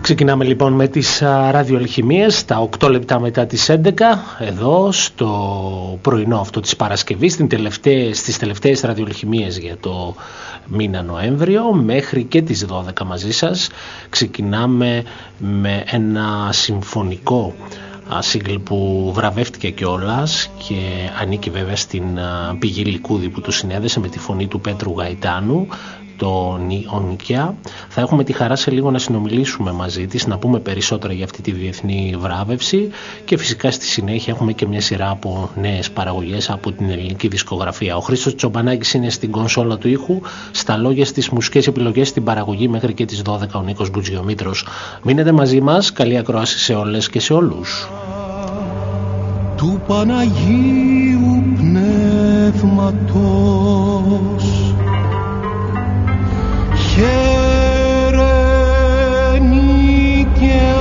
Ξεκινάμε λοιπόν με τις ραδιοαλχημίες, τα 8 λεπτά μετά τις 11, εδώ στο πρωινό αυτό της Παρασκευής, στις τελευταίες ραδιοαλχημίες για το μήνα Νοέμβριο, μέχρι και τις 12 μαζί σας. Ξεκινάμε με ένα συμφωνικό σύγκλι που βραβεύτηκε κιόλας και ανήκει βέβαια στην πηγή Λυκούδη που του συνέδεσε με τη φωνή του Πέτρου Γαϊτάνου, το Νίκαια. Θα έχουμε τη χαρά σε λίγο να συνομιλήσουμε μαζί της, να πούμε περισσότερα για αυτή τη διεθνή βράβευση και φυσικά στη συνέχεια έχουμε και μια σειρά από νέες παραγωγές από την ελληνική δισκογραφία. Ο Χρήστος Τσομπανάκης είναι στην κονσόλα του ήχου, στα λόγια στις μουσικές επιλογές, στην παραγωγή μέχρι και τις 12 ο Νίκος Γκουτζιομήτρος. Μείνετε μαζί μας, καλή ακρόαση σε όλες και σε όλους. Του Παναγίου Πνεύματος χαίρε Νίκαια,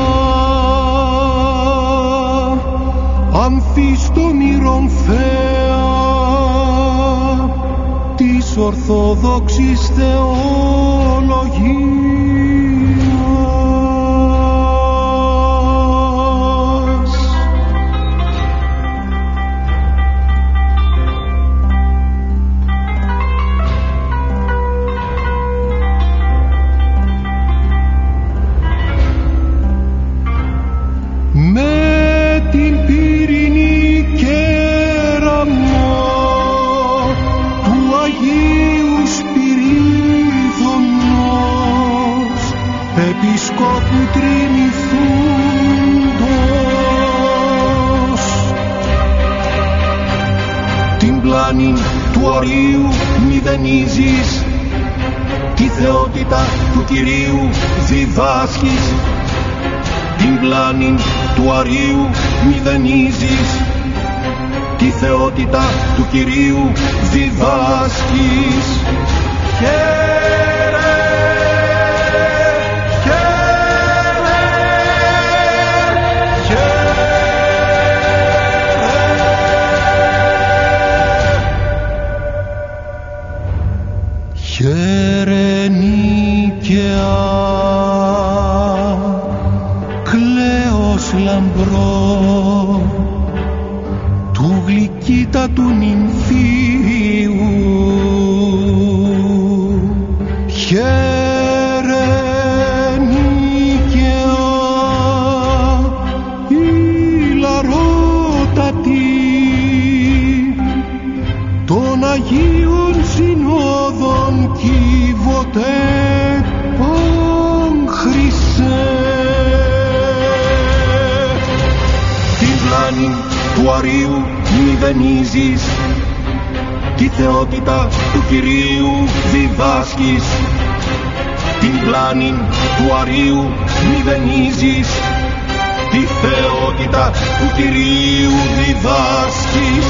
αμφίστον ηρομφαία της Ορθόδοξης θεολογίας. Με την πυρηνή κέραμα του Αγίου Σπυρίδωνος, επισκόπου τριμηθούντος, την πλάνη του Αρίου μηδενίζεις, τη θεότητα του Κυρίου διδάσκεις. Την πλάνη του Αρίου μηδενίζεις, τη θεότητα του Κυρίου διδάσκεις. Χαίρε, χαίρε, χαίρε. Χαίρε Νίκαια, λαμπρό του γλυκύτατου νυμφίου. Χαίρε Νίκαια, ηλαρότατη των Αγίων Συνόδων κύβοτε παγχρυσέ. Του Αρίου μηδενίζεις, τη θεότητα του Κυρίου διδάσκεις. Την πλάνη του Αρίου μηδενίζεις, τη θεότητα του Κυρίου διδάσκεις.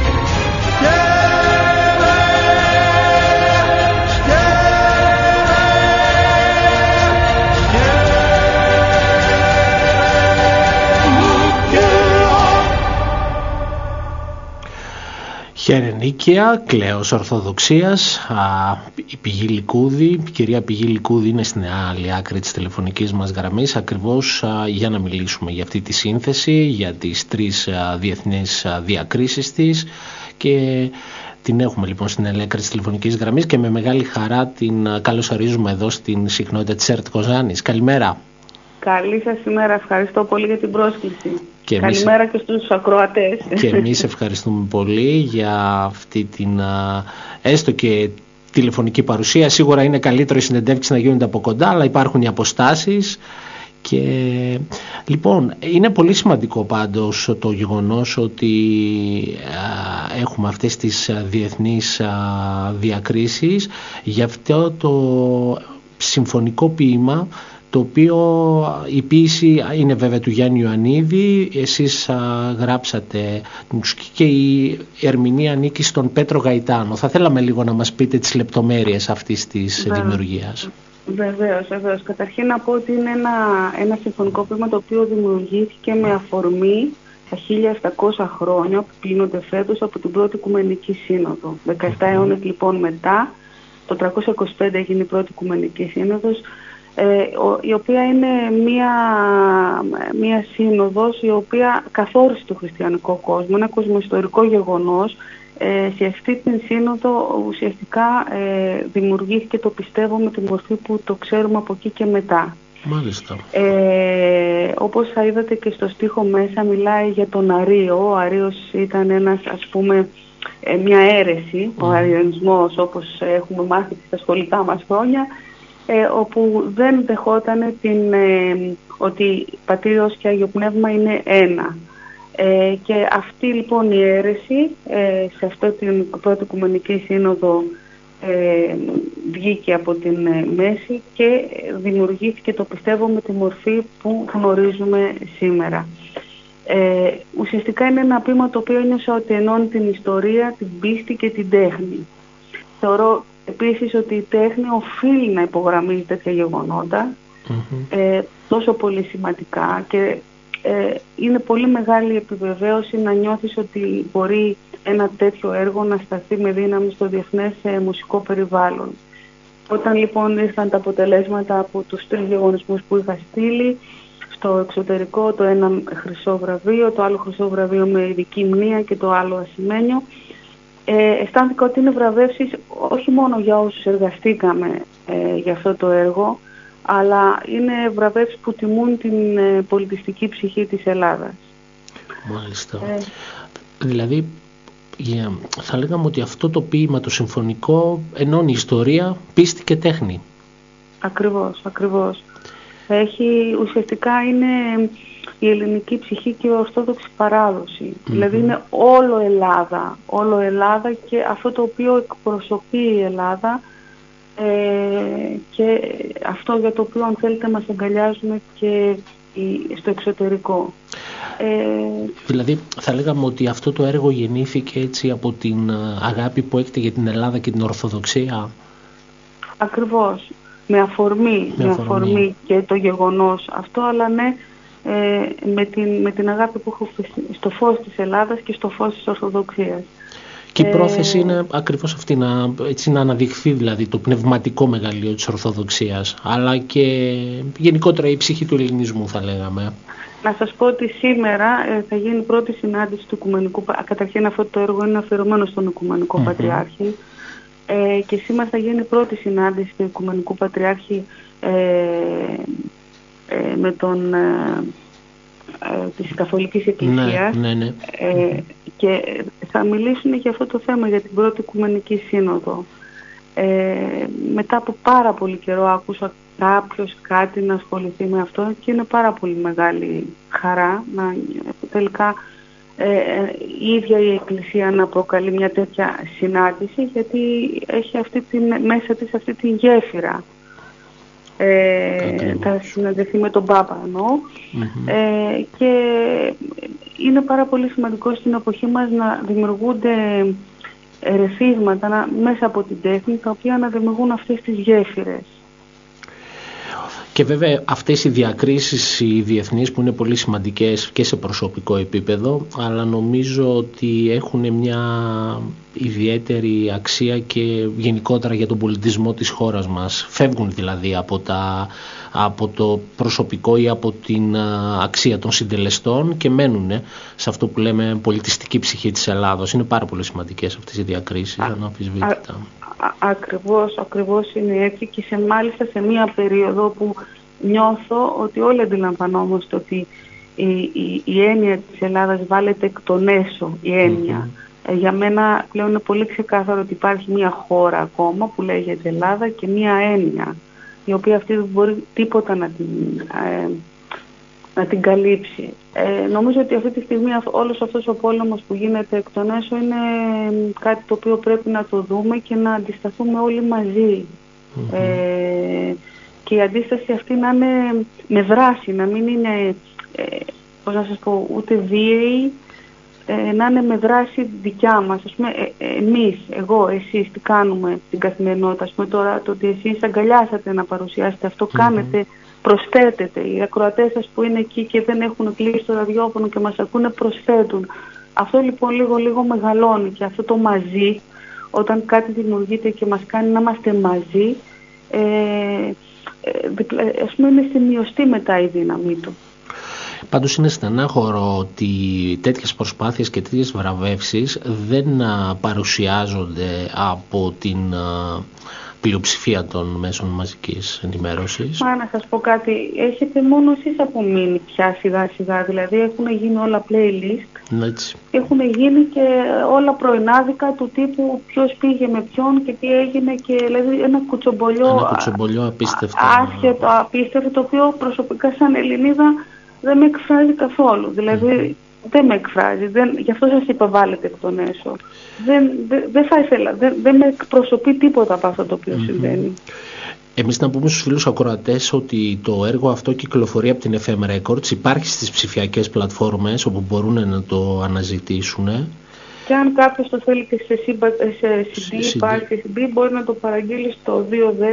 Χαίρε Νίκαια, κλαίος Ορθοδοξίας, η πηγή Λυκούδη, η κυρία πηγή Λυκούδη είναι στην άλλη άκρη της τηλεφωνικής μας γραμμής, ακριβώς για να μιλήσουμε για αυτή τη σύνθεση, για τις τρεις διεθνείς διακρίσεις της, και την έχουμε λοιπόν στην άλλη άκρη της τηλεφωνικής γραμμής και με μεγάλη χαρά την καλωσορίζουμε εδώ στην συχνότητα της ΕΡΤ Κοζάνης. Καλημέρα. Καλή σας ημέρα, ευχαριστώ πολύ για την πρόσκληση. Καλημέρα και στους ακροατές. Και εμείς ευχαριστούμε πολύ για αυτή την έστω και τηλεφωνική παρουσία. Σίγουρα είναι καλύτερο οι συνεντεύξεις να γίνονται από κοντά, αλλά υπάρχουν οι αποστάσεις. Και λοιπόν, είναι πολύ σημαντικό πάντως το γεγονός ότι έχουμε αυτές τις διεθνείς διακρίσεις για αυτό το συμφωνικό ποίημα, το οποίο η ποίηση είναι βέβαια του Γιάννη Ιωαννίδη, εσείς γράψατε τη μουσική και η ερμηνεία ανήκει στον Πέτρο Γαϊτάνο. Θα θέλαμε λίγο να μας πείτε τις λεπτομέρειες αυτής της δημιουργίας. Βεβαίως. Καταρχήν να πω ότι είναι ένα συμφωνικό ποίημα το οποίο δημιουργήθηκε με αφορμή τα 1700 χρόνια που κλείνονται φέτος από την Πρώτη Οικουμενική Σύνοδο. 17 αιώνες λοιπόν μετά, το 325 έγινε η Πρώτη Οικουμενική Σύνοδος, η οποία είναι μία σύνοδος η οποία καθόρισε το χριστιανικό κόσμο, ένα κοσμοϊστορικό γεγονός. Σε αυτή την σύνοδο ουσιαστικά δημιουργήθηκε το πιστεύω με τη μορφή που το ξέρουμε από εκεί και μετά. Μάλιστα. Όπως θα είδατε και στο στίχο μέσα μιλάει για τον Αρίο. Ο Αρίος ήταν ένας, ας πούμε, μια αίρεση, ο αριανισμός όπως έχουμε μάθει στα σχολικά μας χρόνια, όπου δεν δεχόταν ότι Πατήριος και Άγιο Πνεύμα είναι ένα. Και αυτή λοιπόν η αίρεση σε αυτή την πρώτη Οικουμενική Σύνοδο βγήκε από την μέση και δημιουργήθηκε το πιστεύω με τη μορφή που γνωρίζουμε σήμερα. Ουσιαστικά είναι ένα ποίημα το οποίο είναι ότι ενώνει την ιστορία, την πίστη και την τέχνη. Θεωρώ επίσης ότι η τέχνη οφείλει να υπογραμμίζει τέτοια γεγονότα, τόσο πολύ σημαντικά, και είναι πολύ μεγάλη επιβεβαίωση να νιώθεις ότι μπορεί ένα τέτοιο έργο να σταθεί με δύναμη στο διεθνές μουσικό περιβάλλον. Όταν λοιπόν ήρθαν τα αποτελέσματα από τους 3 διαγωνισμούς που είχα στείλει στο εξωτερικό, το ένα χρυσό βραβείο, το άλλο χρυσό βραβείο με ειδική μνήα και το άλλο ασημένιο, αισθάνθηκα ότι είναι βραβεύσεις όχι μόνο για όσους εργαστήκαμε για αυτό το έργο, αλλά είναι βραβεύσεις που τιμούν την πολιτιστική ψυχή της Ελλάδας. Μάλιστα. Δηλαδή, θα λέγαμε ότι αυτό το ποίημα, το συμφωνικό, ενώνει ιστορία, πίστη και τέχνη. Ακριβώς, ακριβώς. Ουσιαστικά είναι η ελληνική ψυχή και η ορθόδοξη παράδοση. Δηλαδή είναι όλο Ελλάδα και αυτό το οποίο εκπροσωπεί η Ελλάδα, και αυτό για το οποίο αν θέλετε μας αγκαλιάζουμε και στο εξωτερικό. Δηλαδή θα λέγαμε ότι αυτό το έργο γεννήθηκε έτσι από την αγάπη που έχετε για την Ελλάδα και την Ορθοδοξία. Ακριβώς. Με αφορμή και το γεγονός αυτό, αλλά ναι, με την αγάπη που έχω στο φως της Ελλάδας και στο φως της Ορθοδοξίας. Και η πρόθεση είναι ακριβώς αυτή, να αναδειχθεί δηλαδή το πνευματικό μεγαλείο της Ορθοδοξίας, αλλά και γενικότερα η ψυχή του ελληνισμού, θα λέγαμε. Να σας πω ότι σήμερα θα γίνει η πρώτη συνάντηση του Οικουμενικού. Καταρχήν αυτό το έργο είναι αφιερωμένο στον Οικουμενικό Πατριάρχη, και σήμερα θα γίνει η πρώτη συνάντηση του Οικουμενικού Πατριάρχη με τον της Καθολικής Εκκλησίας. Ναι. Και θα μιλήσουν για αυτό το θέμα, για την πρώτη Οικουμενική Σύνοδο. Μετά από πάρα πολύ καιρό άκουσα κάποιος κάτι να ασχοληθεί με αυτό και είναι πάρα πολύ μεγάλη χαρά να τελικά η ίδια η Εκκλησία να προκαλεί μια τέτοια συνάντηση, γιατί έχει μέσα της αυτή τη γέφυρα. Θα συναντηθεί με τον Πάπα και είναι πάρα πολύ σημαντικό στην εποχή μας να δημιουργούνται ερεθίσματα μέσα από την τέχνη, τα οποία να δημιουργούν αυτές τις γέφυρες. Και βέβαια αυτές οι διακρίσεις οι διεθνείς που είναι πολύ σημαντικές και σε προσωπικό επίπεδο, αλλά νομίζω ότι έχουν μια ιδιαίτερη αξία και γενικότερα για τον πολιτισμό της χώρας μας. Φεύγουν δηλαδή από το προσωπικό ή από την αξία των συντελεστών και μένουν σε αυτό που λέμε πολιτιστική ψυχή της Ελλάδος. Είναι πάρα πολύ σημαντικές αυτές οι διακρίσεις, αναμφισβήτητα. Ακριβώς είναι έτσι, και μάλιστα σε μία περίοδο που νιώθω ότι όλοι αντιλαμβανόμαστε ότι η έννοια της Ελλάδας βάλεται εκ των έσω, η έννοια. Για μένα πλέον είναι πολύ ξεκάθαρο ότι υπάρχει μία χώρα ακόμα που λέγεται Ελλάδα και μία έννοια, η οποία αυτή δεν μπορεί τίποτα να την καλύψει. Νομίζω ότι αυτή τη στιγμή όλος αυτός ο πόλεμος που γίνεται εκ των έσω είναι κάτι το οποίο πρέπει να το δούμε και να αντισταθούμε όλοι μαζί. Και η αντίσταση αυτή να είναι με δράση, να μην είναι, πώς να σας πω, ούτε βίαιη, να είναι με δράση δικιά μας. Ας πούμε, εμείς, εγώ, εσείς, τι κάνουμε στην καθημερινότητα. Ας πούμε τώρα το ότι εσείς αγκαλιάσατε να παρουσιάσετε αυτό, κάνετε, προσθέτετε. Οι ακροατές σας που είναι εκεί και δεν έχουν κλείσει το ραδιόφωνο και μας ακούνε, προσθέτουν. Αυτό λοιπόν λίγο μεγαλώνει, και αυτό το μαζί, όταν κάτι δημιουργείται και μας κάνει να είμαστε μαζί, ας πούμε είναι σημειωστή μετά η δύναμή του. Πάντως είναι στενάχωρο ότι τέτοιες προσπάθειες και τέτοιες βραβεύσεις δεν παρουσιάζονται από την πλειοψηφία των μέσων μαζικής ενημέρωσης. Μα να σας πω κάτι, έχετε μόνο εσείς απομείνει πια σιγά σιγά, δηλαδή έχουν γίνει όλα playlist, Έτσι. έχουν γίνει και όλα πρωινάδικα του τύπου ποιος πήγε με ποιον και τι έγινε, και δηλαδή ένα κουτσομπολιό απίστευτο. Άσχετο, απίστευτο, το οποίο προσωπικά σαν Ελληνίδα δεν με εκφράζει καθόλου, δηλαδή δεν με εκφράζει, γι' αυτό σας είπα βάλετε εκ των έσω. Δεν θα ήθελα, δεν με εκπροσωπεί τίποτα από αυτό το οποίο συμβαίνει. Εμείς να πούμε στους φίλους ακροατές ότι το έργο αυτό κυκλοφορεί από την FM Records, υπάρχει στις ψηφιακές πλατφόρμες όπου μπορούν να το αναζητήσουν. Και αν κάποιος το θέλει και σε CD, υπάρχει CD, μπορεί να το παραγγείλει στο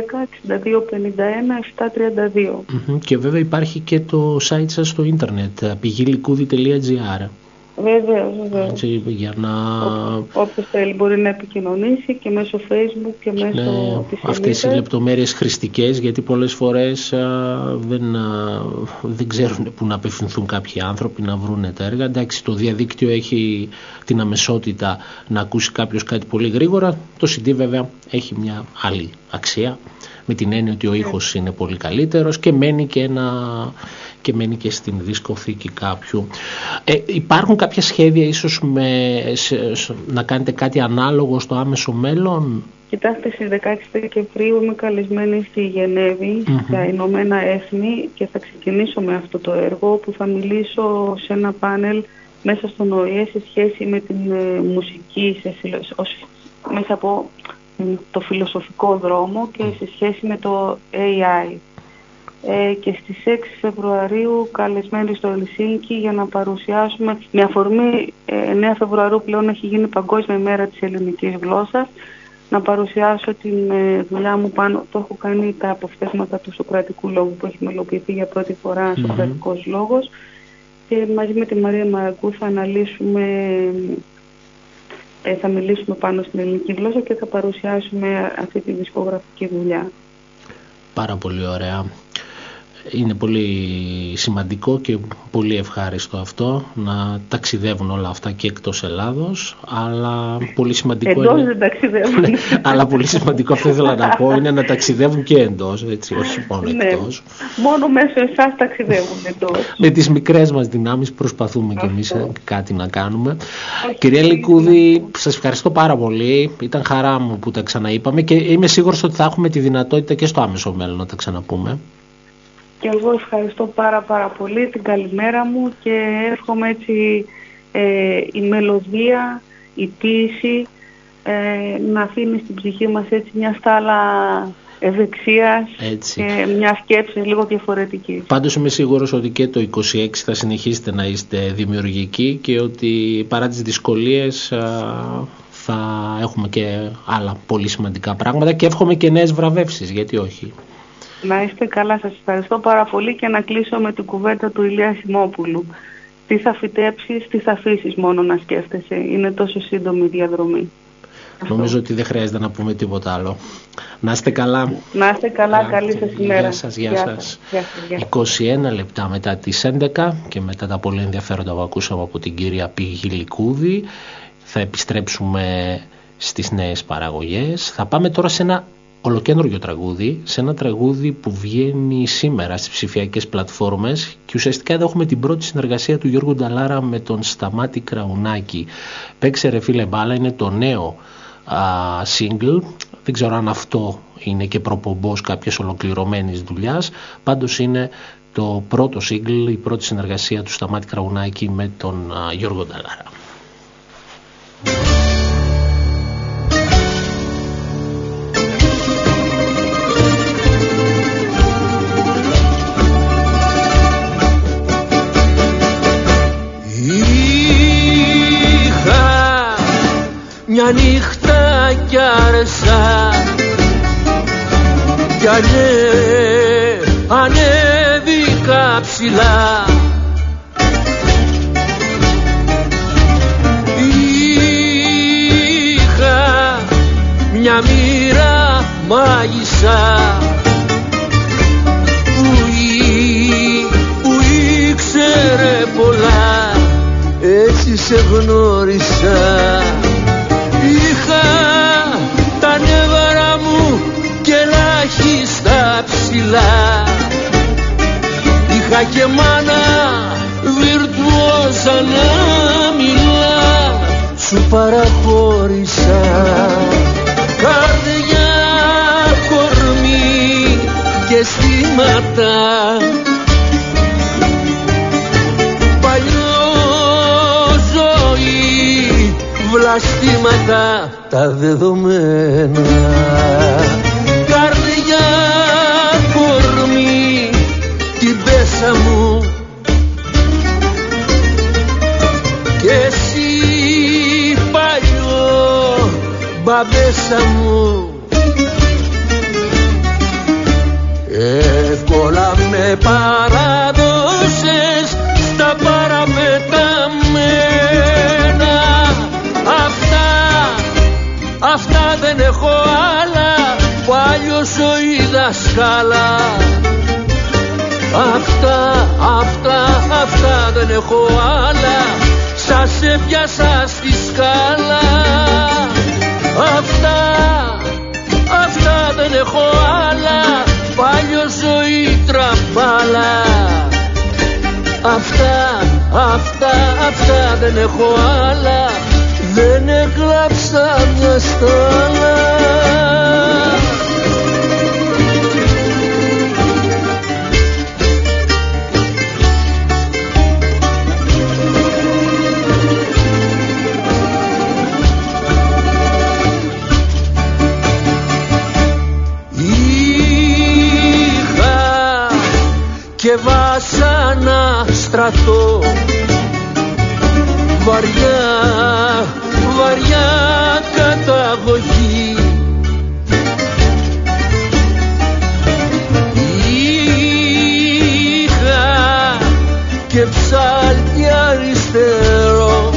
210-6251-732. Και βέβαια υπάρχει και το site σας στο ίντερνετ, πηγηλικούδη.gr. Βεβαίως. Για να... Όποιος θέλει μπορεί να επικοινωνήσει και μέσω Facebook και μέσω της σελίδας. Αυτές οι λεπτομέρειες χρηστικές, γιατί πολλές φορές δεν ξέρουν πού να απευθυνθούν κάποιοι άνθρωποι να βρουν τα έργα. Εντάξει, το διαδίκτυο έχει την αμεσότητα να ακούσει κάποιος κάτι πολύ γρήγορα. Το CD βέβαια έχει μια άλλη αξία, με την έννοια ότι ο ήχος είναι πολύ καλύτερος και μένει και στην δισκοθήκη κάποιου. Υπάρχουν κάποια σχέδια ίσως να κάνετε κάτι ανάλογο στο άμεσο μέλλον? Κοιτάξτε, στις 16 Δεκεμβρίου είμαι καλεσμένη στη Γενέβη, στα Ηνωμένα Έθνη, και θα ξεκινήσω με αυτό το έργο, που θα μιλήσω σε ένα πάνελ μέσα στον ΟΗΕ σε σχέση με την μουσική, μέσα από το φιλοσοφικό δρόμο και σε σχέση με το AI. Και στις 6 Φεβρουαρίου καλεσμένοι στο Ελσίνκι για να παρουσιάσουμε, με αφορμή 9 Φεβρουαρίου πλέον έχει γίνει Παγκόσμια Μέρα της Ελληνικής Γλώσσας, να παρουσιάσω την δουλειά μου πάνω, το έχω κάνει τα αποφθέσματα του Σοκρατικού Λόγου που έχει μελοποιηθεί για πρώτη φορά Σοκρατικός Λόγος, και μαζί με τη Μαρία Μαραγκού θα μιλήσουμε πάνω στην ελληνική γλώσσα και θα παρουσιάσουμε αυτή τη δισκογραφική δουλειά. Πάρα πολύ ωραία. Είναι πολύ σημαντικό και πολύ ευχάριστο αυτό να ταξιδεύουν όλα αυτά και εκτός Ελλάδος, αλλά πολύ σημαντικό εντός δεν ταξιδεύουν. Αλλά πολύ σημαντικό, αυτό ήθελα να πω, είναι να ταξιδεύουν και εντός, έτσι, όχι μόνο εκτός. Μόνο μέσω εσάς ταξιδεύουν εντός. Με τις μικρές μας δυνάμεις προσπαθούμε και εμείς κάτι να κάνουμε. Κυρία Λικούδη, σας ευχαριστώ πάρα πολύ. Ήταν χαρά μου που τα ξαναείπαμε και είμαι σίγουρος ότι θα έχουμε τη δυνατότητα και στο άμεσο μέλλον να τα ξαναπούμε. Και εγώ ευχαριστώ πάρα πολύ, την καλημέρα μου, και εύχομαι έτσι η μελωδία, η ποίηση να αφήνει στην ψυχή μας έτσι μια στάλα ευεξίας και μια σκέψη λίγο διαφορετική. Πάντως είμαι σίγουρος ότι και το 26 θα συνεχίσετε να είστε δημιουργικοί και ότι παρά τις δυσκολίες θα έχουμε και άλλα πολύ σημαντικά πράγματα και εύχομαι και νέες βραβεύσεις, γιατί όχι. Να είστε καλά, σας ευχαριστώ πάρα πολύ, και να κλείσω με την κουβέντα του Ηλία Σιμόπουλου. Τι θα φυτέψεις, τι θα αφήσεις μόνο να σκέφτεσαι. Είναι τόσο σύντομη η διαδρομή. Νομίζω ότι δεν χρειάζεται να πούμε τίποτα άλλο. Να είστε καλά. Να είστε καλά, καλή σας ημέρα. Γεια σας. 21 λεπτά μετά τις 11 και μετά τα πολύ ενδιαφέροντα που ακούσαμε από την κυρία Πηγή Λικούδη, θα επιστρέψουμε στις νέες παραγωγές. Θα πάμε τώρα σε ένα ολοκένουργιο τραγούδι, σε ένα τραγούδι που βγαίνει σήμερα στις ψηφιακές πλατφόρμες, και ουσιαστικά εδώ έχουμε την πρώτη συνεργασία του Γιώργου Νταλάρα με τον Σταμάτη Κραουνάκη. Παίξε ρε φίλε μπάλα, είναι το νέο single, δεν ξέρω αν αυτό είναι και προπομπός κάποιες ολοκληρωμένης δουλειάς, πάντως είναι το πρώτο single, η πρώτη συνεργασία του Σταμάτη Κραουνάκη με τον Γιώργο Νταλάρα. Μια νύχτα κι άρεσα κι ανέβηκα ψηλά. Είχα μια μοίρα μάγισσα πολλά, έτσι σε γνώρισα. Είχα τα νεύρα μου και ελάχιστα ψηλά, είχα και μάνα βιρτουόζα να μιλά, σου παραχώρησα. Καρδιά, κορμί και αισθήματα, παλιό ζωή, βλαστήματα τα δεδομένα. Καρδιά, κορμί, την πέσα μου και εσύ παλιό μπαμπέσα μου. Εύκολα με παράδοσες στα παραπεταμένα. Αυτά δεν έχω άλλα, παλιό ζωή δασκάλα. Αυτά δεν έχω άλλα, σας έπιασα στη σκάλα. Αυτά δεν έχω άλλα, παλιό ζωή τραμπάλα. Αυτά δεν έχω άλλα, δεν έκλαψα μια στάλα. Και βάσανα στρατό, βαριά καταγωγή. Είχα και ψάλτη αριστερό,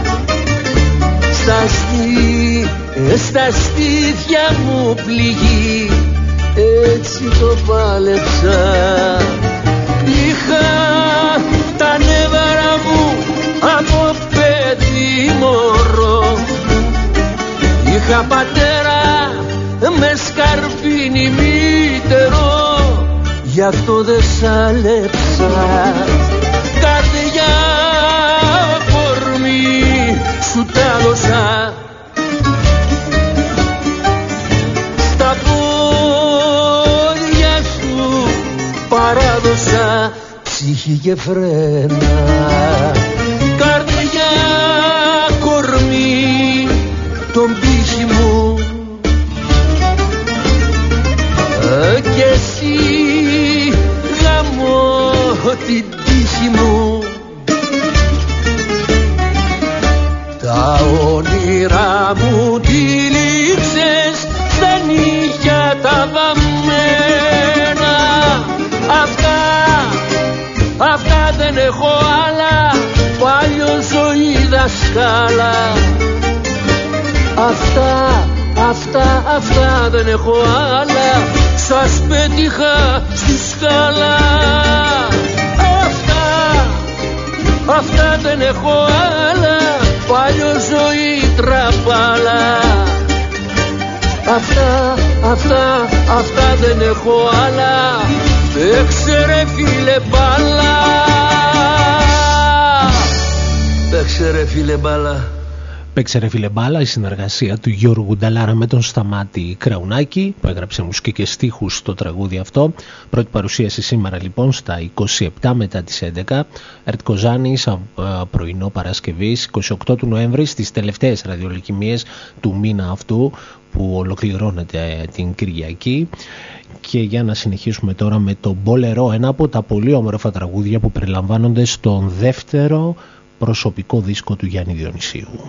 στα στήθια μου πληγή, έτσι το πάλεψα. Είχα τα νεύρα μου από παιδί μωρό, είχα πατέρα με σκαρπίνι μήτερο, γι' αυτό δεν σάλεψα. Καρδιά, κορμί, σου τα δώσα, στα πόδια σου παράδοσα ψυχή και φρένα. Καρδιά, κορμί, τον πύχη μου και εσύ γαμώ την τύχη μου. Τα όνειρά μου τυλίξες στα νύχια τα βαμμένα. Αυτά δεν έχω άλλα, παλιό ζωή δασκάλα. Αυτά δεν έχω άλλα, σας πέτυχα στη σκάλα. Αυτά δεν έχω άλλα, παλιό ζωή τραπάλα. Αυτά δεν έχω άλλα, παίξε ρε φίλε μπάλα. Παίξε ρε φίλε μπάλα. Παίξε ρε φίλε μπάλα, η συνεργασία του Γιώργου Νταλάρα με τον Σταμάτη Κραουνάκη, που έγραψε μουσική και στίχους στο τραγούδι αυτό. Πρώτη παρουσίαση σήμερα λοιπόν στα 27 μετά τις 11. Ερτ Κοζάνης, πρωινό Παρασκευής, 28 του Νοέμβρη, στις τελευταίες ραδιολοκημίες του μήνα αυτού, που ολοκληρώνεται την Κυριακή. Και για να συνεχίσουμε τώρα με το Μπολερό, ένα από τα πολύ όμορφα τραγούδια που περιλαμβάνονται στον δεύτερο προσωπικό δίσκο του Γιάννη Διονυσίου.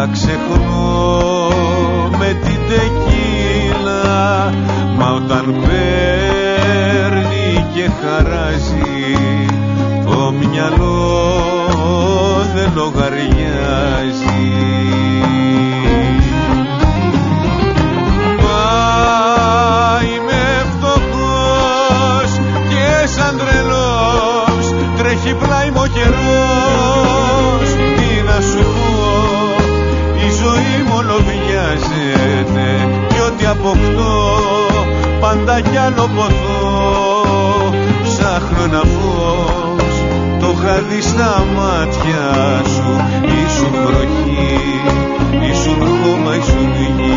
τα ξεχνώ με την τεκίλα, μα όταν παίρνει και χαράζει το μυαλό δεν λογαριάζει. Μα είμαι φτωχός και σαν τρελός τρέχει πλάι μου ο καιρός. Τι να σου πω, η ζωή μου όλο βιάζεται κι ό,τι αποκτώ πάντα κι άλλο ποθώ. Ψάχνω ένα φως, το είχα δει στα μάτια σου. Ήσουν βροχή, ήσουν χώμα, ήσουν γη.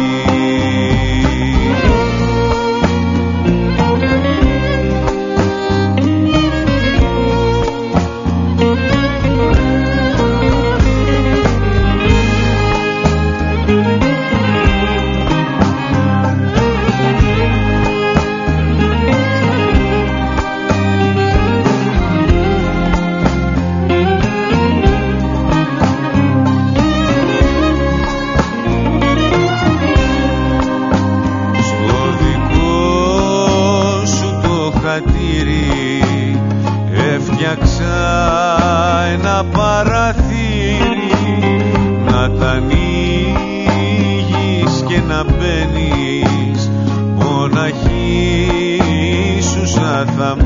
Έφτιαξα ένα παραθύρι να τ' ανοίγεις και να μπαίνεις, μοναχή σου σαν θα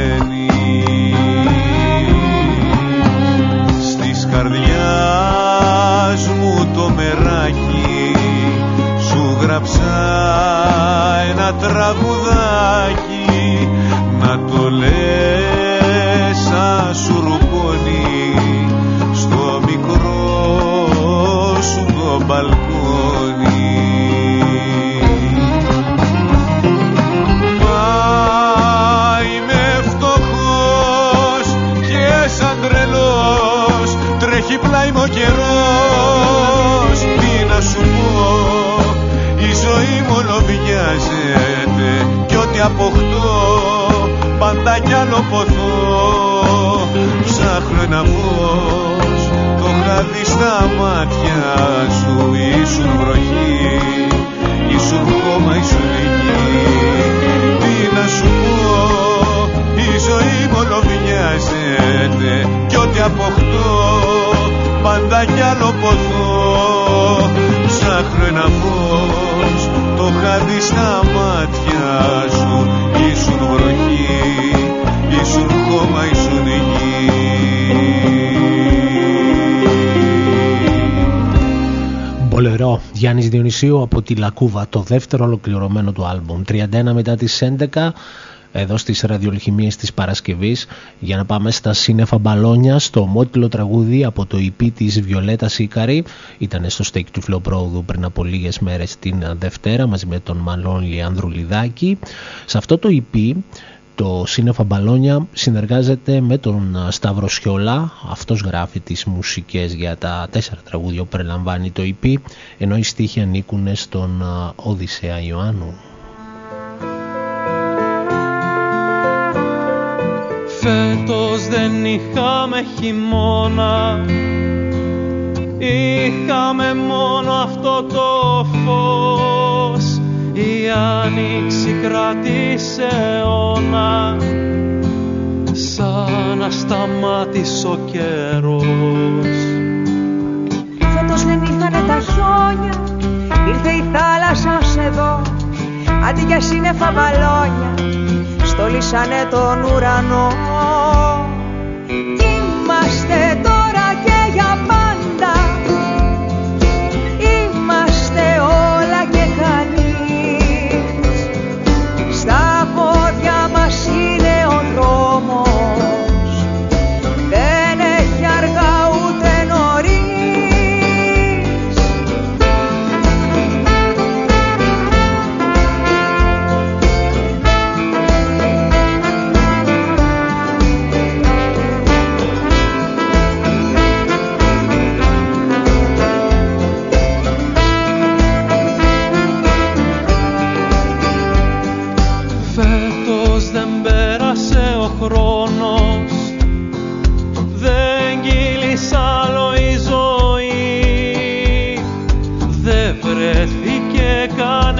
μένεις. Στις καρδιάς μου το μεράκι σου γράψα ένα τραγουδάκι, να το λες σαν σουρουπώνει στο μικρό σου το μπαλκόνι. Μα είμαι φτωχός και σαν τρελός τρέχει πλάι μου ο καιρός. Τι να σου πω, η ζωή μου όλο βιάζεται κι ό,τι αποκτώ πάντα κι άλλο ποθώ. Ψάχνω ένα φως, το είχα δει στα μάτια σου. Ήσουν βροχή, ήσουν χώμα, ήσουν γη. Τι να σου πω, η ζωή μου όλο βιάζεται κι ό,τι αποκτώ πάντα κι άλλο ποθώ. Ψάχνω ένα φως, το είχα δει στα μάτια σου. Ήσουν βροχή, ήσουν χώμα, ήσουν γη. Μπολερό, Γιάννης Διονυσίου από τη Λακκούβα, το δεύτερο ολοκληρωμένο του άλμπουμ. 31 μετά τις 11 εδώ στις ραδιολχημίες της Παρασκευής, για να πάμε στα σύννεφα μπαλόνια, στο ομότιλο τραγούδι από το EP της Βιολέτας Ίκαρη. Ήταν στο στέκι του Φιλοπρόοδου πριν από λίγες μέρες την Δευτέρα μαζί με τον Μανώλη Ανδρουλιδάκη. Σε αυτό το EP, το σύννεφα μπαλόνια, συνεργάζεται με τον Σταύρο Σιόλα. Αυτός γράφει τις μουσικές για τα 4 τραγούδια που περιλαμβάνει το EP, ενώ οι στίχοι ανήκουν στον Οδυσσέα Ιωάννου. Φέτος δεν είχαμε χειμώνα, είχαμε μόνο αυτό το φως. Η άνοιξη κράτησε αιώνα, σαν να σταμάτησε ο καιρός. Φέτος δεν ήρθανε τα χιόνια, ήρθε η θάλασσα ως εδώ. Αντί για σύννεφα μπαλόνια, στολίσανε τον ουρανό. Είμαστε τώρα και για πάντα, είμαστε όλα και κανείς. Στα πόδια μας είναι ο δρόμος, δεν έχει αργά ούτε νωρίς.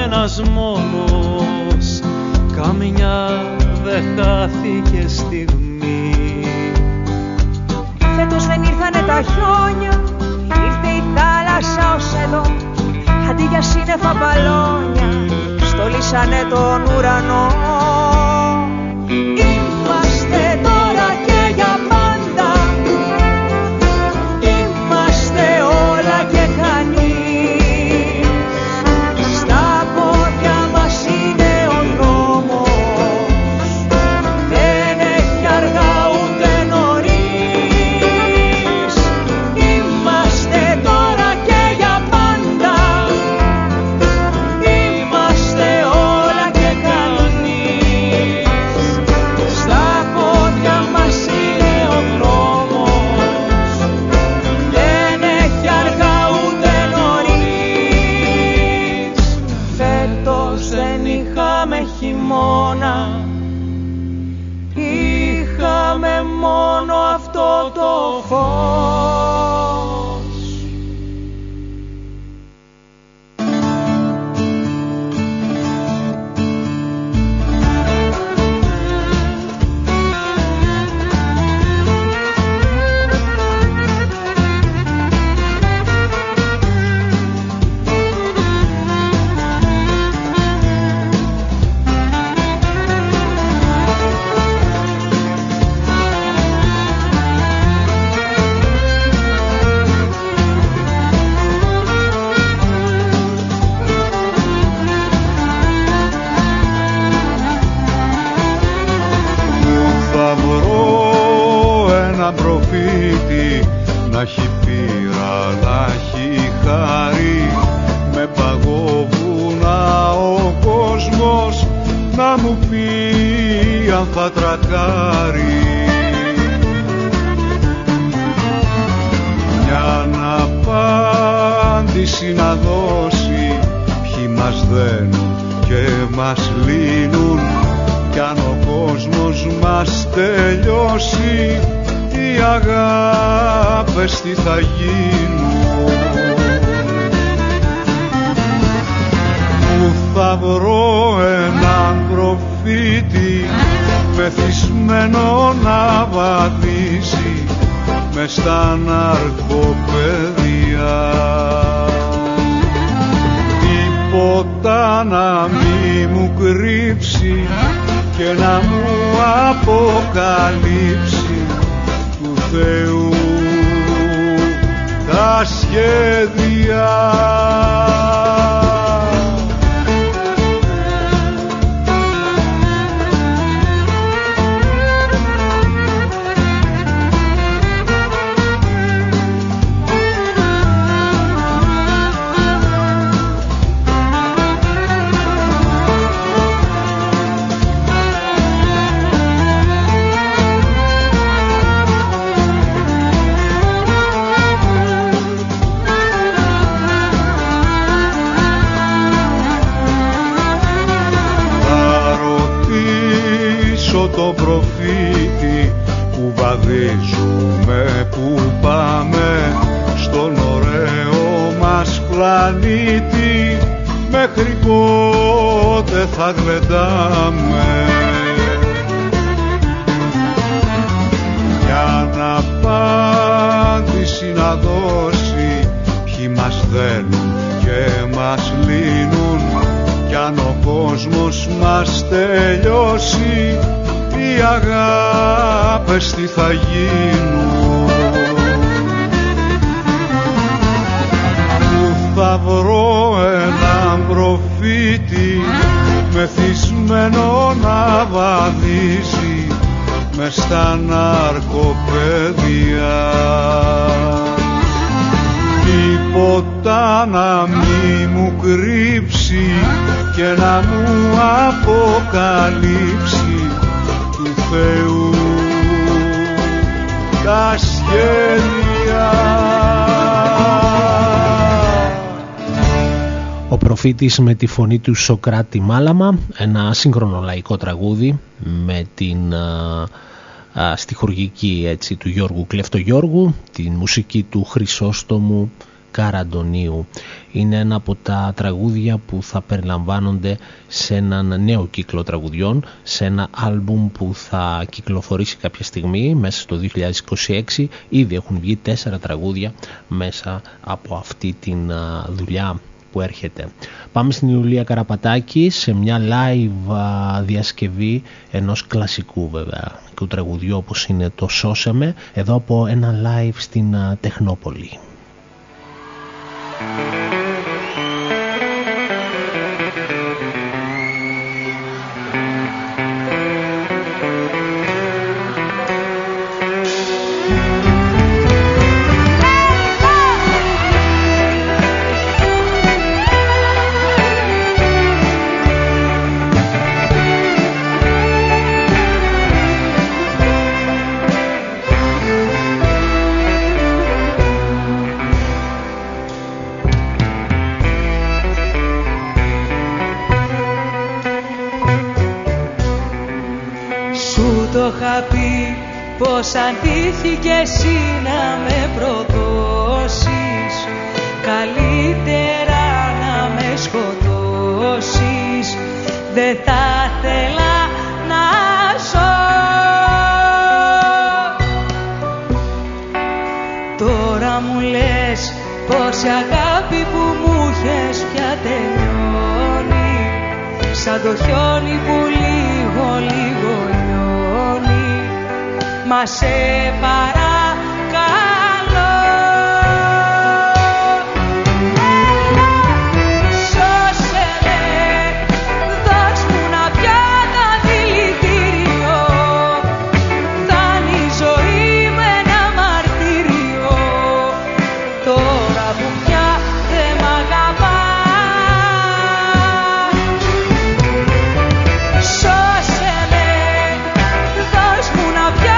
ένας μόνος, καμιά δεν χάθηκε στιγμή. Φέτος δεν ήρθανε τα χιόνια, ήρθε η θάλασσα ως εδώ. Αντί για σύννεφα μπαλόνια, στολίσανε τον ουρανό. Είμαστε τώρα και για πάντα, είμαστε όλα και κανείς. Στα πόδια μας είναι ο δρόμος, δεν έχει αργά ούτε νωρίς. Είμαστε τώρα και για πάντα, είμαστε όλα και κανείς. Στα πόδια μας είναι ο δρόμος, δεν έχει αργά ούτε νωρίς. Φέτος δεν είχαμε χειμώνα, είχαμε μόνο αυτό το φως. Θα βρω ένα προφήτη να έχει πείρα, να έχει χάρη, με παγόβουνα ο κόσμος να μου πει αν θα τρακάρει. Μια απάντηση να δώσει, ποιοι μας δένουν και μας λύνουν, κι αν ο κόσμος μας τελειώσει, οι αγάπες τι θα γίνουν. Πού θα βρω έναν προφήτη μεθυσμένο να βαδίσει μες στα ναρκοπαίδια, τίποτα να μη μου κρύψει και να μου αποκαλύψει του Θεού τα σχέδια. Το προφήτη που βαδίζουμε, που πάμε στον ωραίο μας πλανήτη, μέχρι πότε θα γλεντάμε. Για να απάντηση να δώσει, ποιοι μας δένουν και μας λύνουν, κι αν ο κόσμος μας τελειώσει, οι αγάπες τι θα γίνουν. Πού θα βρω έναν προφήτη μεθυσμένο να βαδίσει μες στα ναρκοπαίδια, τίποτα να μη μου κρύψει και να μου αποκαλύψει του Θεού τα σχέδια. Ο Προφήτης με τη φωνή του Σοκράτη Μάλαμα, ένα σύγχρονο λαϊκό τραγούδι με την στιχουργική έτσι του Γιώργου Κλεφτογιώργου, την μουσική του Χρυσόστομου Καραντονίου. Είναι ένα από τα τραγούδια που θα περιλαμβάνονται σε έναν νέο κύκλο τραγουδιών, σε ένα άλμπουμ που θα κυκλοφορήσει κάποια στιγμή μέσα στο 2026. Ήδη έχουν βγει 4 τραγούδια μέσα από αυτή την δουλειά που έρχεται. Πάμε στην Ιουλία Καραπατάκη σε μια live διασκευή ενός κλασικού βέβαια του τραγουδιού όπως είναι το «Σώσε με», εδώ από ένα live στην Τεχνόπολη. Πως αν τύχει κι εσύ να με προδώσεις, καλύτερα να με σκοτώσεις. Δεν θα θέλα να ζω. Τώρα μου λες πως η αγάπη που μου είχες πια τελειώνει, σαν το χιόνι που λίγο λίγο λιώνει. Μα σε παρακαλώ, σώσε με, δώσ' μου να πιάνω δηλητήριο. Θα είναι η ζωή με ένα μαρτύριο, τώρα που πια δεν μ' αγαπάς. Σώσε με, δώσ' μου να πιάνω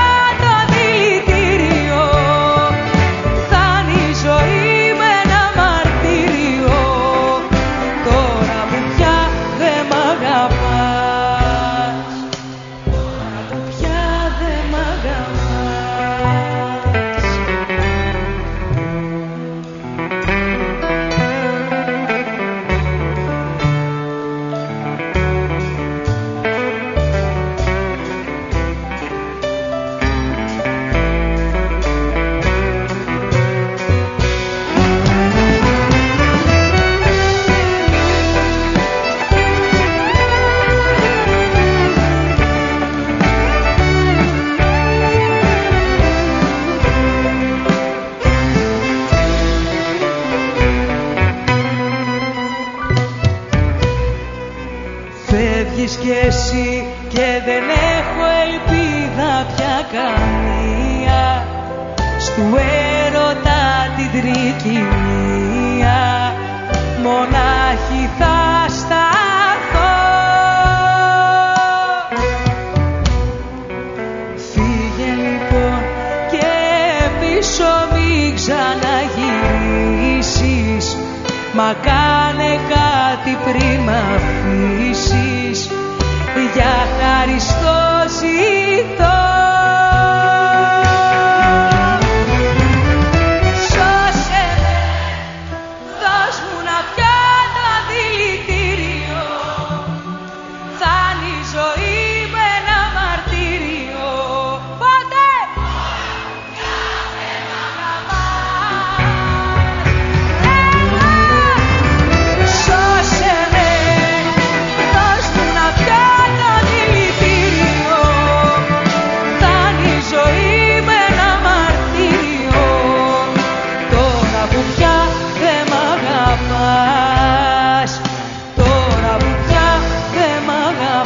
κι εσύ και δεν έχω ελπίδα πια καμία, στου έρωτα την τρικυμία, μονάχη θα σταθώ. Φύγε λοιπόν και πίσω μην ξαναγυρίσεις, μα κάνε κάτι πριν μ' αφήσεις, για Χριστό ζητώ. Σώσε με, δώσ' μου να πιάνω δηλητήριο. Θα είναι η ζωή με ένα μαρτύριο. Πότε πια δεν μ' αγαπάς. Σώσε με, δώσ' μου να πιάνω δηλητήριο. Θα είναι η ζωή με ένα μαρτύριο, τώρα που πια δεν μ' αγαπάς. Τώρα που πια δεν μ'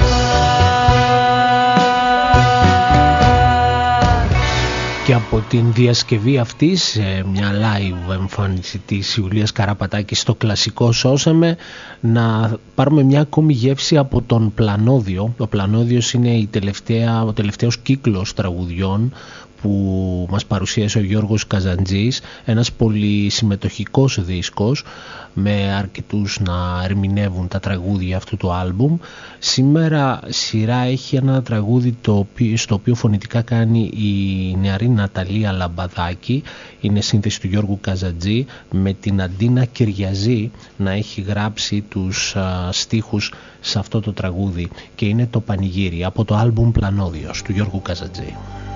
αγαπάς. Και από την διασκευή αυτή σε μια live εμφάνιση της Ιουλίας Καραπατάκη στο κλασικό «Σώσε με», να πάρουμε μια ακόμη γεύση από τον Πλανόδιο. Ο Πλανόδιος είναι ο τελευταίος κύκλος τραγουδιών που μας παρουσίασε ο Γιώργος Καζαντζής, ένας πολύ συμμετοχικός δίσκος με αρκετούς να ερμηνεύουν τα τραγούδια αυτού του άλμπουμ. Σήμερα σειρά έχει ένα τραγούδι στο οποίο φωνητικά κάνει η νεαρή Ναταλία Λαμπαδάκη, είναι σύνθεση του Γιώργου Καζαντζή, με την Αντίνα Κυριαζή να έχει γράψει τους στίχους σε αυτό το τραγούδι, και είναι το Πανηγύρι από το άλμπουμ Πλανόδιος του Γιώργου Καζαντζή.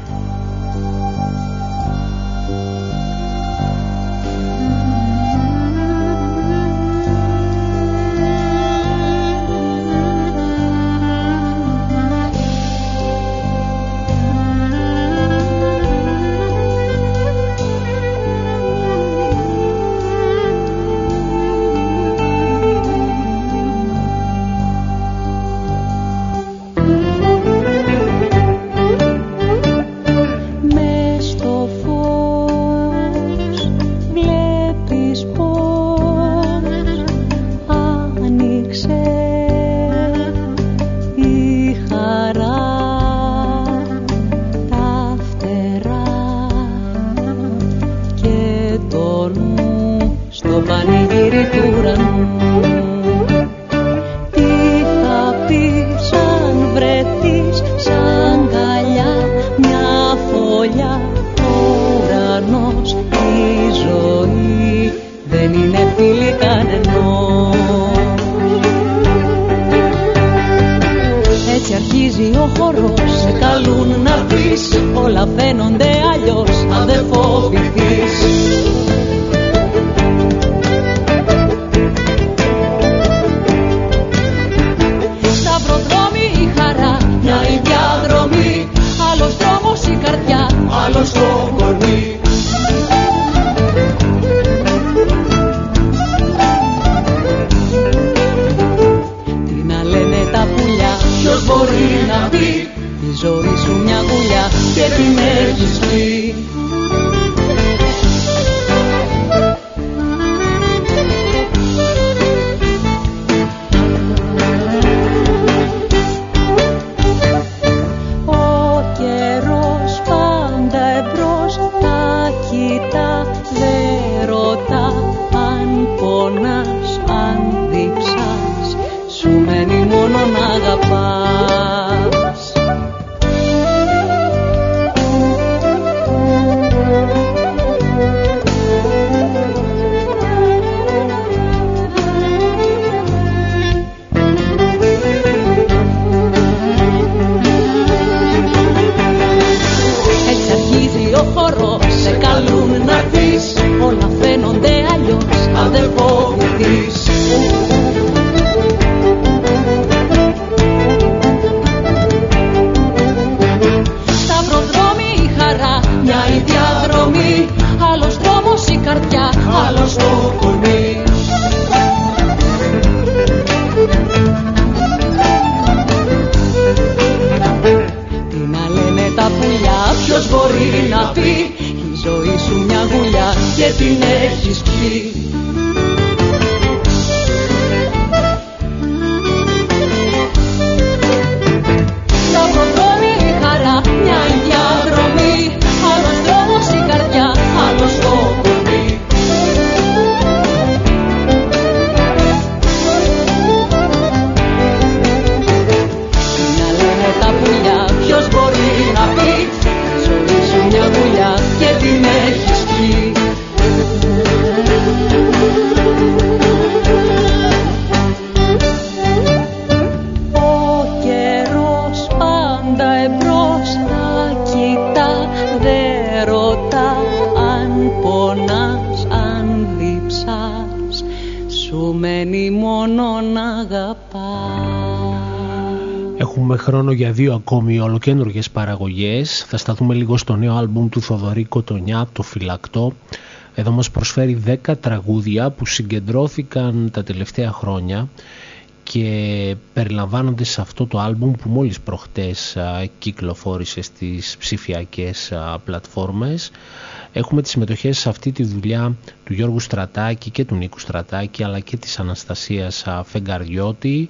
Έχουμε χρόνο για 2 ακόμη ολοκαίνουργες παραγωγές. Θα σταθούμε λίγο στο νέο άλμπουμ του Θοδωρή Κοτονιά, το Φυλακτό. Εδώ μας προσφέρει 10 τραγούδια που συγκεντρώθηκαν τα τελευταία χρόνια και περιλαμβάνονται σε αυτό το άλμπουμ που μόλις προχτές κυκλοφόρησε στις ψηφιακές πλατφόρμες. Έχουμε τις συμμετοχές σε αυτή τη δουλειά του Γιώργου Στρατάκη και του Νίκου Στρατάκη, αλλά και της Αναστασίας Φεγγαριώτη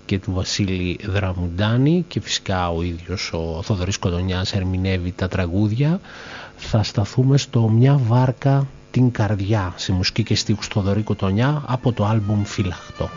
και του Βασίλη Δραμουντάνη, και φυσικά ο ίδιος ο Θοδωρής Κοντονιάς ερμηνεύει τα τραγούδια. Θα σταθούμε στο «Μια βάρκα την καρδιά» σε μουσική και στίχους Θοδωρή Κοντονιά από το άλμπουμ Φυλαχτό.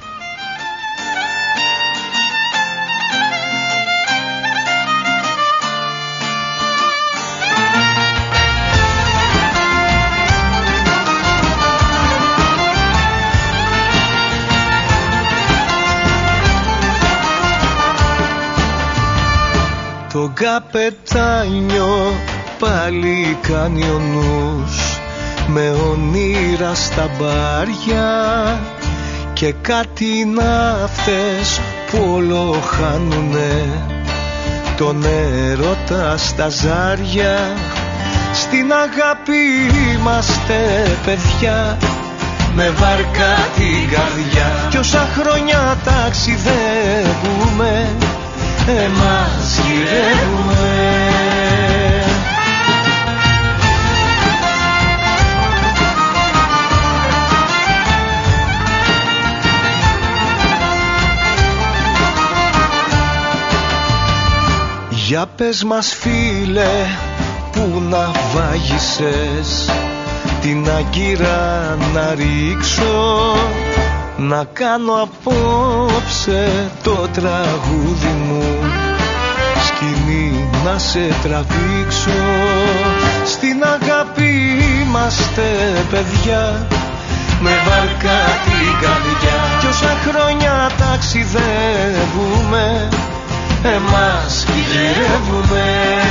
Το καπετάνιο πάλι κάνει ο νους με ονείρα στα μπάρια και κάτι ναύτες που όλο χάνουνε τον έρωτα στα ζάρια. Στην αγάπη είμαστε παιδιά με βάρκα την καρδιά κι όσα χρόνια ταξιδεύουμε εμάς γυρεύουμε. Για πες μας φίλε που να βάγισες την αγκύρα να ρίξω, να κάνω απόψε το τραγούδι μου σκηνή να σε τραβήξω. Στην αγάπη είμαστε παιδιά με βάρκα την καρδιά κι όσα χρόνια ταξιδεύουμε εμάς γυρεύουμε.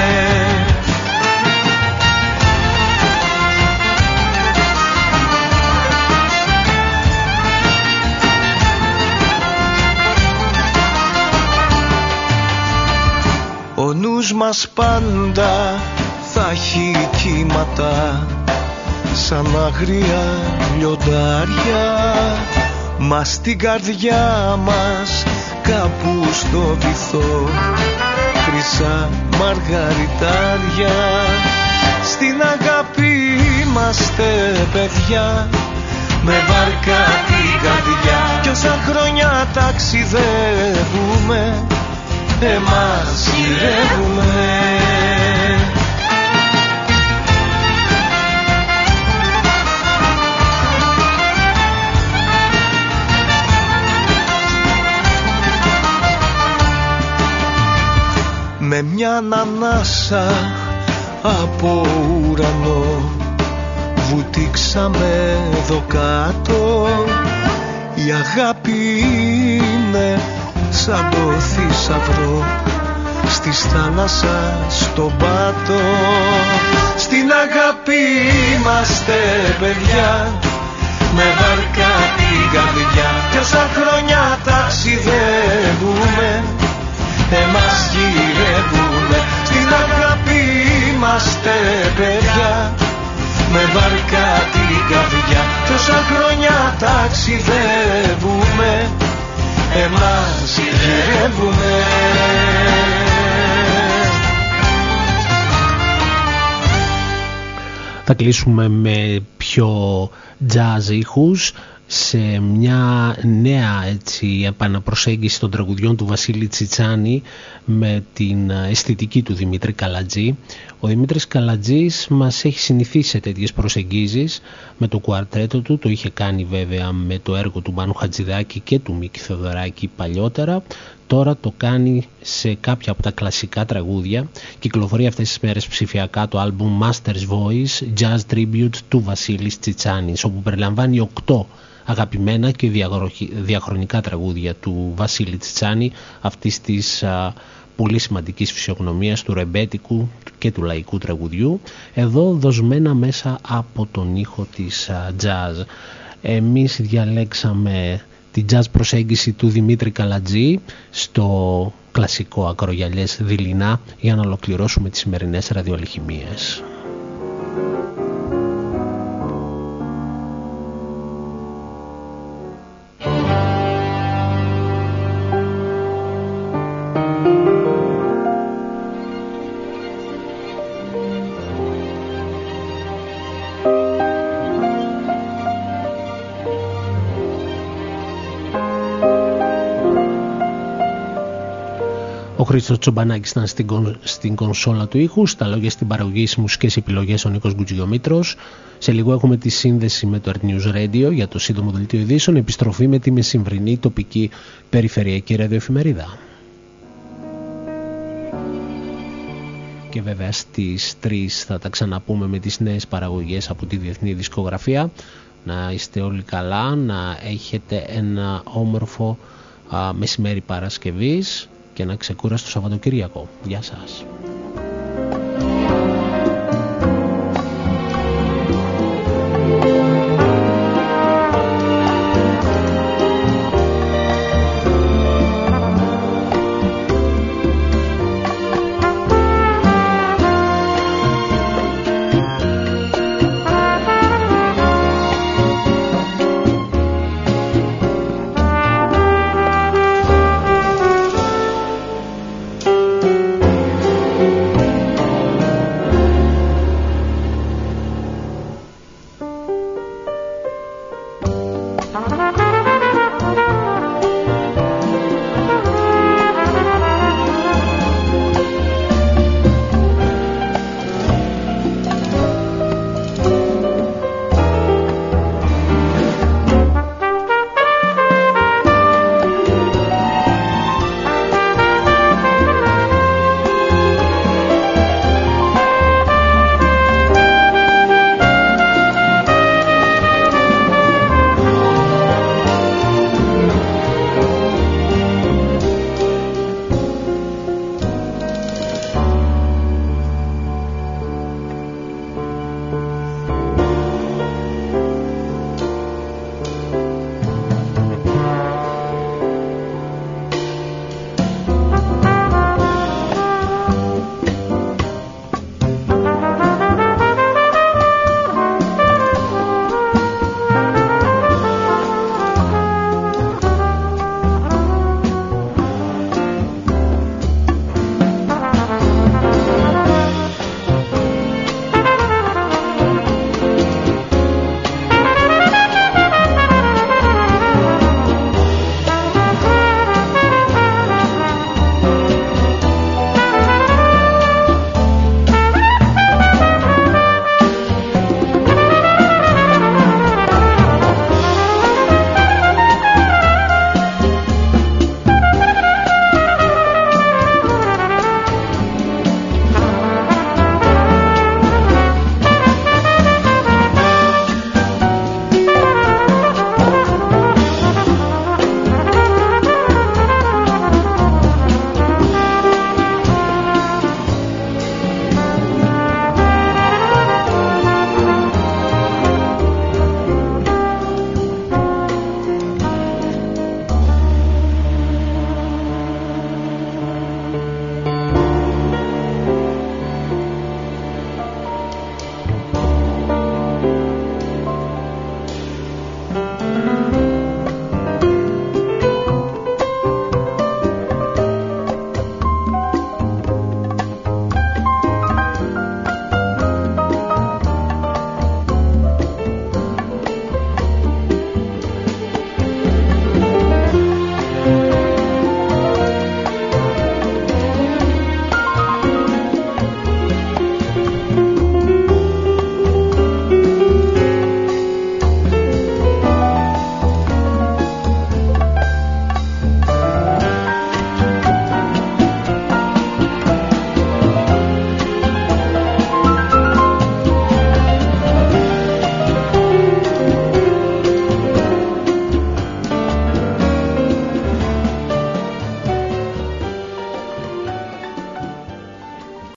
Ο νους μας πάντα θα έχει κύματα σαν αγρία λιοντάρια, μα στην καρδιά μας κάπου στο βυθό χρυσά μαργαριτάρια. Στην αγάπη είμαστε παιδιά με βάρκα την καρδιά κι όσα χρόνια ταξιδεύουμε εμάς γυρεύουμε. Με μια ανάσα από ουρανό βουτήξαμε εδώ κάτω. Η αγάπη είναι σαν το θησαυρό στη θάλασσα στον πάτο. Στην αγάπη είμαστε παιδιά με βάρκα την καρδιά κι όσα χρόνια ταξιδεύουμε εμάς γυρεύουμε. Στην αγάπη είμαστε παιδιά με βάρκα την καρδιά κι όσα χρόνια ταξιδεύουμε εμάς γυρεύουμε. Θα κλείσουμε με πιο jazz ήχους σε μια νέα έτσι επαναπροσέγγιση των τραγουδιών του Βασίλη Τσιτσάνη με την αισθητική του Δημήτρη Καλατζή. Ο Δημήτρης Καλατζής μας έχει συνηθίσει σε τέτοιες προσεγγίσεις με το κουαρτέτο του, το είχε κάνει βέβαια με το έργο του Μάνου Χατζηδάκη και του Μίκη Θεοδωράκη παλιότερα. Τώρα το κάνει σε κάποια από τα κλασικά τραγούδια. Κυκλοφορεί αυτές τις μέρες ψηφιακά το άλμπουμ Master's Voice Jazz Tribute του Βασίλη Τσιτσάνης, όπου περιλαμβάνει 8 αγαπημένα και διαχρονικά τραγούδια του Βασίλη Τσιτσάνη, αυτής της πολύ σημαντικής φυσιογνωμίας του ρεμπέτικου και του λαϊκού τραγουδιού, εδώ δοσμένα μέσα από τον ήχο της jazz. Εμείς διαλέξαμε την jazz προσέγγιση του Δημήτρη Καλατζή στο κλασικό ακρογιαλιές δειλινά για να ολοκληρώσουμε τις σημερινές ραδιοαλχημίες. Χρήστος Τσομπανάκης ήταν στην κονσόλα του ήχου, στα λόγια, στην παραγωγή, στις μουσικές επιλογές ο Νίκος Γκουτζιομήτρος. Σε λίγο έχουμε τη σύνδεση με το Earth News Radio για το σύντομο δελτίο ειδήσεων, επιστροφή με τη μεσημβρινή τοπική περιφερειακή ραδιοεφημερίδα. Και βέβαια στις 3 θα τα ξαναπούμε με τις νέες παραγωγές από τη διεθνή δισκογραφία. Να είστε όλοι καλά, να έχετε ένα όμορφο μεσημέρι Παρασκευής και ένα ξεκούραστο Σαββατοκύριακο. Γεια σας.